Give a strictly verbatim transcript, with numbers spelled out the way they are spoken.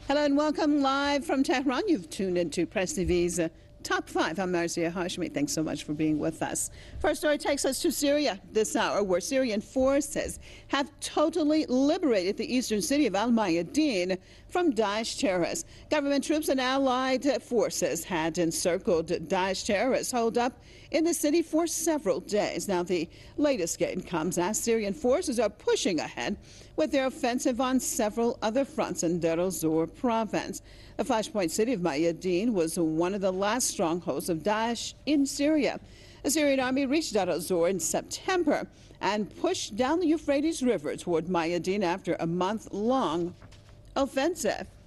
Hello and welcome live from Tehran. You've tuned into Press T V's uh, Top five. I'm Marzieh Hashmi. Thanks so much for being with us. First story takes us to Syria this hour, where Syrian forces have totally liberated the eastern city of Al Mayadeen from Daesh terrorists. Government troops and allied forces had encircled Daesh terrorists holed up in the city for several days. Now, the latest gain comes as Syrian forces are pushing ahead with their offensive on several other fronts in Deir el-Zor province. The flashpoint city of Mayadeen was one of the last strongholds of Daesh in Syria. The Syrian army reached Deir el-Zor in September and pushed down the Euphrates River toward Mayadeen after a month-long offensive.